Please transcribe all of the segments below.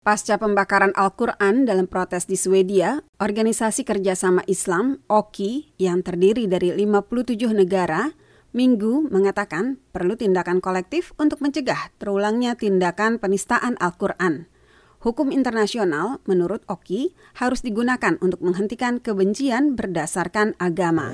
Pasca pembakaran Al-Quran dalam protes di Swedia, Organisasi Kerjasama Islam, OKI, yang terdiri dari 57 negara, Minggu mengatakan perlu tindakan kolektif untuk mencegah terulangnya tindakan penistaan Al-Quran. Hukum internasional, menurut OKI, harus digunakan untuk menghentikan kebencian berdasarkan agama.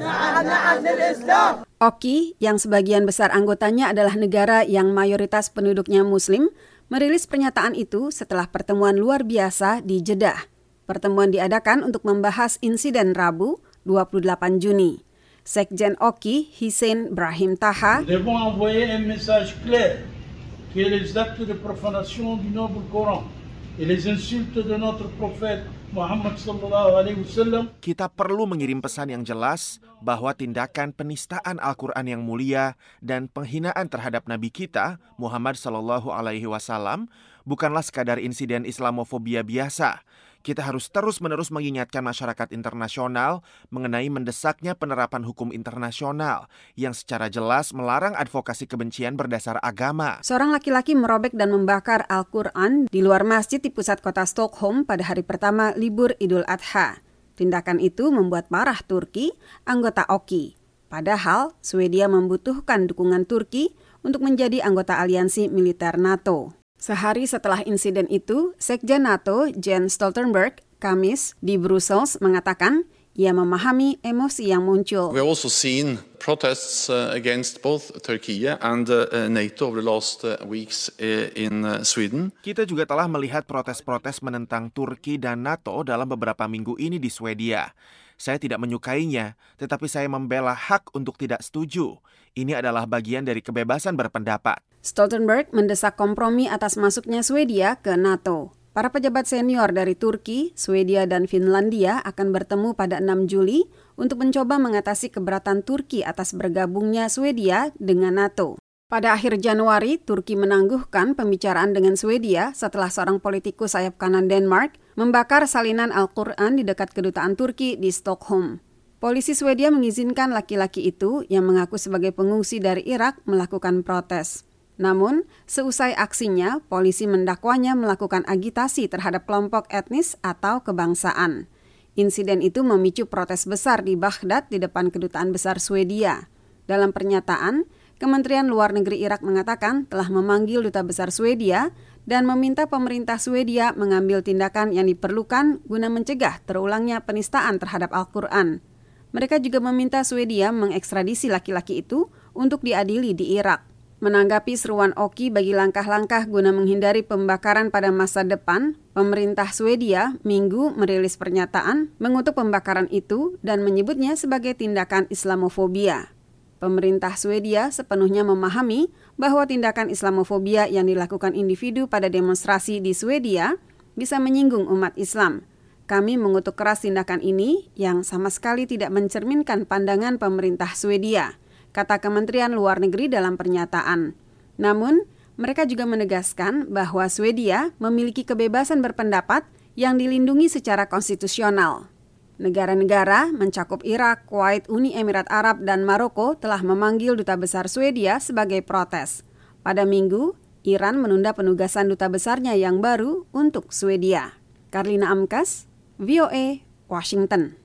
OKI, yang sebagian besar anggotanya adalah negara yang mayoritas penduduknya Muslim, merilis pernyataan itu setelah pertemuan luar biasa di Jeddah. Pertemuan diadakan untuk membahas insiden Rabu, 28 Juni. Sekjen OKI, Hissène Brahim Taha, Nous devons envoyer un message clair que les actes de profanation du noble Coran et les insultes de notre prophète Muhammad sallallahu alaihi wasallam. Kita perlu mengirim pesan yang jelas bahwa tindakan penistaan Al-Quran yang mulia dan penghinaan terhadap Nabi kita, Muhammad sallallahu alaihi wasallam, bukanlah sekadar insiden Islamofobia biasa. Kita harus terus-menerus mengingatkan masyarakat internasional mengenai mendesaknya penerapan hukum internasional yang secara jelas melarang advokasi kebencian berdasar agama. Seorang laki-laki merobek dan membakar Al-Quran di luar masjid di pusat kota Stockholm pada hari pertama libur Idul Adha. Tindakan itu membuat marah Turki, anggota OKI. Padahal, Swedia membutuhkan dukungan Turki untuk menjadi anggota aliansi militer NATO. Sehari setelah insiden itu, Sekjen NATO Jens Stoltenberg Kamis di Brussels mengatakan ia memahami emosi yang muncul. We have also seen protests against both Turkey and NATO over the last weeks in Sweden. Kita juga telah melihat protes-protes menentang Turki dan NATO dalam beberapa minggu ini di Swedia. Saya tidak menyukainya, tetapi saya membela hak untuk tidak setuju. Ini adalah bagian dari kebebasan berpendapat. Stoltenberg mendesak kompromi atas masuknya Swedia ke NATO. Para pejabat senior dari Turki, Swedia, dan Finlandia akan bertemu pada 6 Juli untuk mencoba mengatasi keberatan Turki atas bergabungnya Swedia dengan NATO. Pada akhir Januari, Turki menangguhkan pembicaraan dengan Swedia setelah seorang politikus sayap kanan Denmark membakar salinan Al-Quran di dekat kedutaan Turki di Stockholm. Polisi Swedia mengizinkan laki-laki itu yang mengaku sebagai pengungsi dari Irak melakukan protes. Namun, seusai aksinya, polisi mendakwanya melakukan agitasi terhadap kelompok etnis atau kebangsaan. Insiden itu memicu protes besar di Baghdad di depan kedutaan besar Swedia. Dalam pernyataan, Kementerian Luar Negeri Irak mengatakan telah memanggil duta besar Swedia dan meminta pemerintah Swedia mengambil tindakan yang diperlukan guna mencegah terulangnya penistaan terhadap Al-Quran. Mereka juga meminta Swedia mengekstradisi laki-laki itu untuk diadili di Irak. Menanggapi seruan OKI bagi langkah-langkah guna menghindari pembakaran pada masa depan, pemerintah Swedia Minggu merilis pernyataan mengutuk pembakaran itu dan menyebutnya sebagai tindakan Islamofobia. Pemerintah Swedia sepenuhnya memahami bahwa tindakan Islamofobia yang dilakukan individu pada demonstrasi di Swedia bisa menyinggung umat Islam. Kami mengutuk keras tindakan ini yang sama sekali tidak mencerminkan pandangan pemerintah Swedia, kata Kementerian Luar Negeri dalam pernyataan. Namun, mereka juga menegaskan bahwa Swedia memiliki kebebasan berpendapat yang dilindungi secara konstitusional. Negara-negara mencakup Irak, Kuwait, Uni Emirat Arab, dan Maroko telah memanggil duta besar Swedia sebagai protes. Pada Minggu, Iran menunda penugasan duta besarnya yang baru untuk Swedia. Karlina Amkas, VOA, Washington.